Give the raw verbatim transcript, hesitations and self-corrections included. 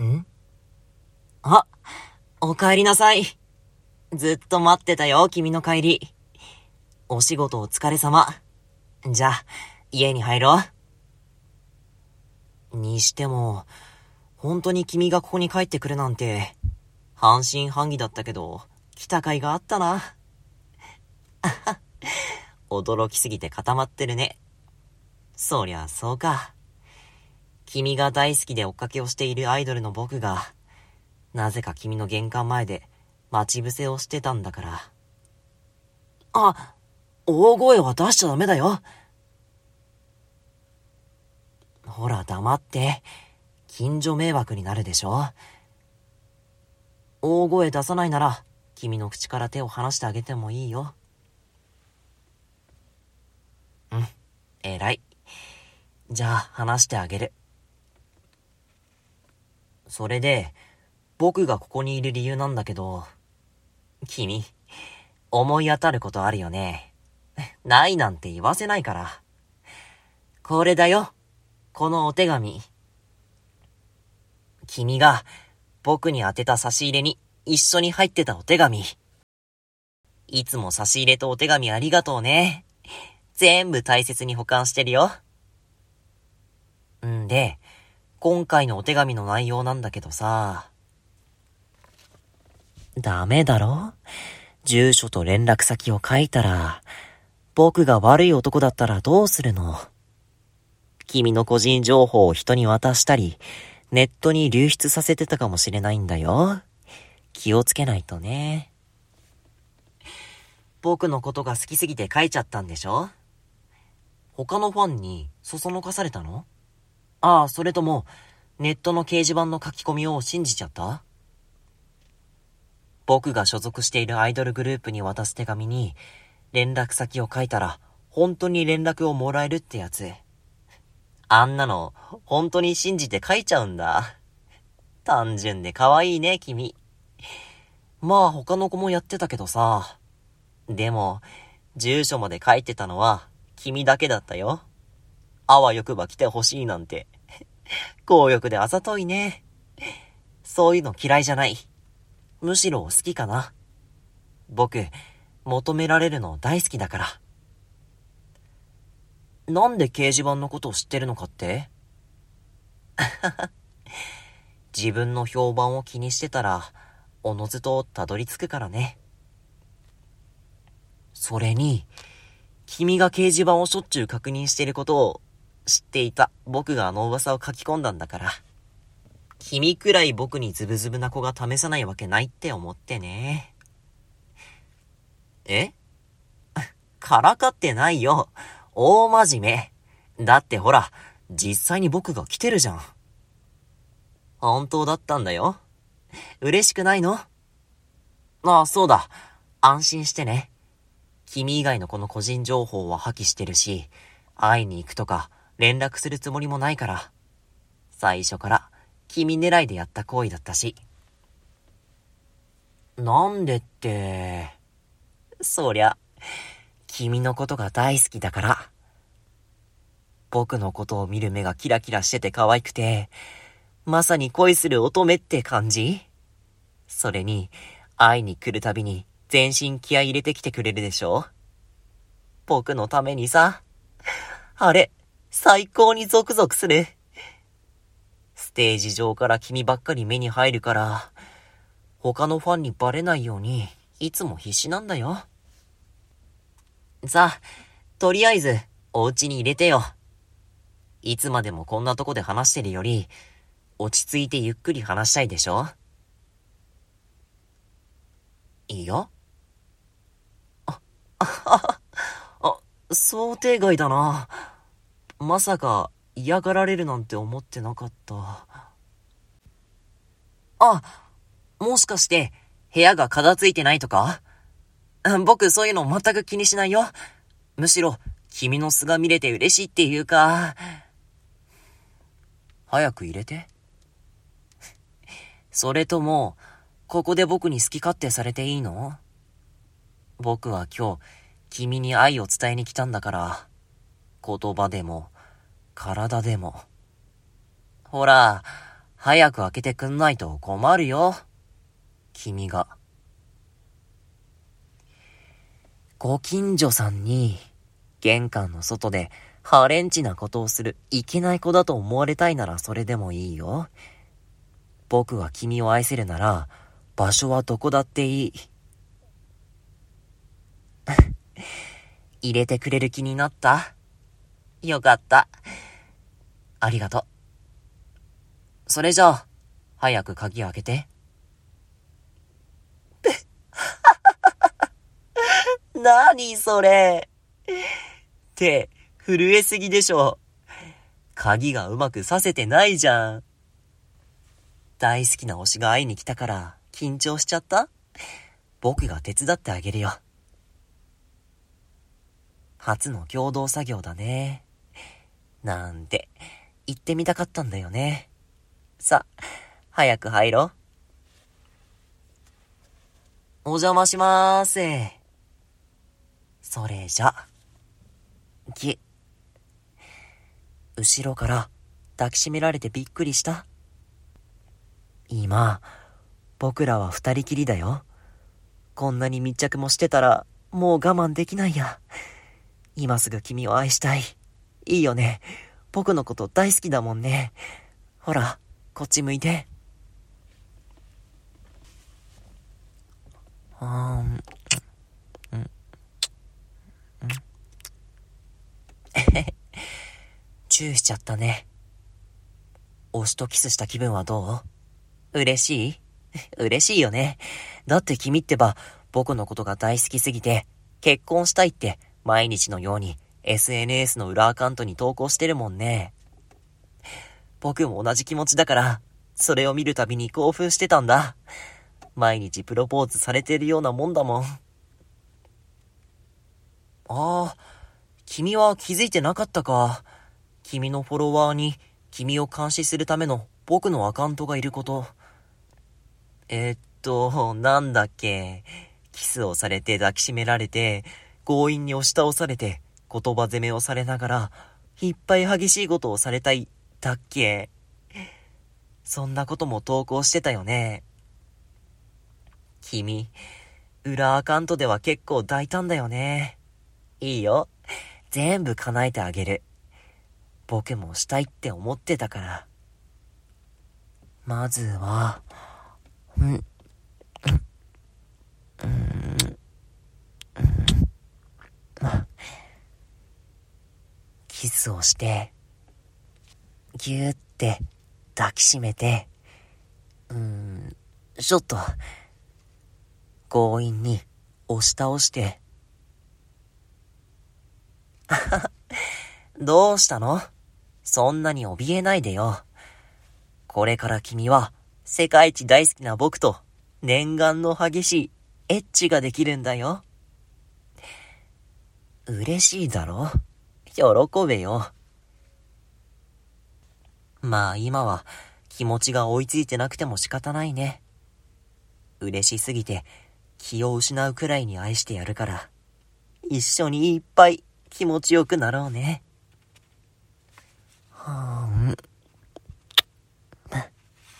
ん？あ、お帰りなさい。ずっと待ってたよ、君の帰り。お仕事お疲れ様。じゃあ、家に入ろう。にしても、本当に君がここに帰ってくるなんて、半信半疑だったけど、来た甲斐があったな。驚きすぎて固まってるね。そりゃそうか。君が大好きで追っかけをしているアイドルの僕が、なぜか君の玄関前で待ち伏せをしてたんだから。あ、大声は出しちゃダメだよ。ほら黙って、近所迷惑になるでしょ。大声出さないなら、君の口から手を離してあげてもいいよ。うん、偉い。じゃあ話してあげる。それで、僕がここにいる理由なんだけど、君、思い当たることあるよね。ないなんて言わせないから。これだよ、このお手紙。君が僕に宛てた差し入れに一緒に入ってたお手紙。いつも差し入れとお手紙ありがとうね。全部大切に保管してるよ。んで、今回のお手紙の内容なんだけどさ。ダメだろ？住所と連絡先を書いたら、僕が悪い男だったらどうするの？君の個人情報を人に渡したり、ネットに流出させてたかもしれないんだよ。気をつけないとね。僕のことが好きすぎて書いちゃったんでしょ？他のファンにそそのかされたの？ああ、それとも、ネットの掲示板の書き込みを信じちゃった？僕が所属しているアイドルグループに渡す手紙に、連絡先を書いたら、本当に連絡をもらえるってやつ。あんなの、本当に信じて書いちゃうんだ。単純で可愛いね、君。まあ他の子もやってたけどさ。でも、住所まで書いてたのは、君だけだったよ。あわよくば来てほしいなんて。強欲であざといね。そういうの嫌いじゃない。むしろ好きかな。僕、求められるの大好きだから。なんで掲示板のことを知ってるのかって？自分の評判を気にしてたら、おのずとたどり着くからね。それに、君が掲示板をしょっちゅう確認していることを知っていた僕があの噂を書き込んだんだから。君くらい僕にズブズブな子が試さないわけないって思ってね。え？からかってないよ。大真面目。だってほら、実際に僕が来てるじゃん。本当だったんだよ。嬉しくないの？ああ、そうだ。安心してね。君以外のこの個人情報は破棄してるし、会いに行くとか連絡するつもりもないから。最初から君狙いでやった行為だったし。なんでって、そりゃ、君のことが大好きだから。僕のことを見る目がキラキラしてて可愛くて、まさに恋する乙女って感じ？それに、会いに来るたびに全身気合い入れてきてくれるでしょ？僕のためにさ。あれ、最高にゾクゾクする。ステージ上から君ばっかり目に入るから、他のファンにバレないように、いつも必死なんだよ。さあ、とりあえず、お家に入れてよ。いつまでもこんなとこで話してるより、落ち着いてゆっくり話したいでしょ？いいよ。あ、あ、あ、想定外だな。まさか嫌がられるなんて思ってなかった。あ、もしかして部屋が片付いてないとか？僕そういうの全く気にしないよ。むしろ君の素が見れて嬉しいっていうか。早く入れて。それとも、ここで僕に好き勝手されていいの？僕は今日、君に愛を伝えに来たんだから、言葉でも、体でも。ほら、 早く開けてくんないと困るよ。君が。ご近所さんに、玄関の外でハレンチなことをするいけない子だと思われたいならそれでもいいよ。僕は君を愛せるなら、場所はどこだっていい。入れてくれる気になった？よかった。ありがとう。それじゃあ、早く鍵開けて。なにそれ。手、震えすぎでしょ。鍵がうまくさせてないじゃん。大好きな推しが会いに来たから緊張しちゃった？僕が手伝ってあげるよ。初の共同作業だね。なんて言ってみたかったんだよね。さ、早く入ろう。お邪魔しまーす。それじゃ。ぎ。後ろから抱きしめられてびっくりした。今、僕らは二人きりだよ。こんなに密着もしてたらもう我慢できないや。今すぐ君を愛したい。いいよね。僕のこと大好きだもんね。ほら、こっち向いて。あーん。うん。うん。チューしちゃったね。推しとキスした気分はどう？嬉しい？嬉しいよね。だって君ってば、僕のことが大好きすぎて、結婚したいって毎日のように エスエヌエス の裏アカウントに投稿してるもんね。僕も同じ気持ちだから、それを見るたびに興奮してたんだ。毎日プロポーズされてるようなもんだもん。ああ、君は気づいてなかったか。君のフォロワーに君を監視するための僕のアカウントがいること。えー、っと、なんだっけ。キスをされて抱きしめられて、強引に押し倒されて、言葉攻めをされながら、いっぱい激しいことをされたい、だっけ。そんなことも投稿してたよね。君、裏アカウントでは結構大胆だよね。いいよ。全部叶えてあげる。僕もしたいって思ってたから。まずは、うん、うん、うん、うん、キスをして、ぎゅーって抱きしめて、うーん、ちょっと、強引に押し倒して、どうしたの？そんなに怯えないでよ。これから君は世界一大好きな僕と念願の激しいエッチができるんだよ。嬉しいだろ？喜べよ。まあ今は気持ちが追いついてなくても仕方ないね。嬉しすぎて気を失うくらいに愛してやるから、一緒にいっぱい気持ちよくなろうね。はーん。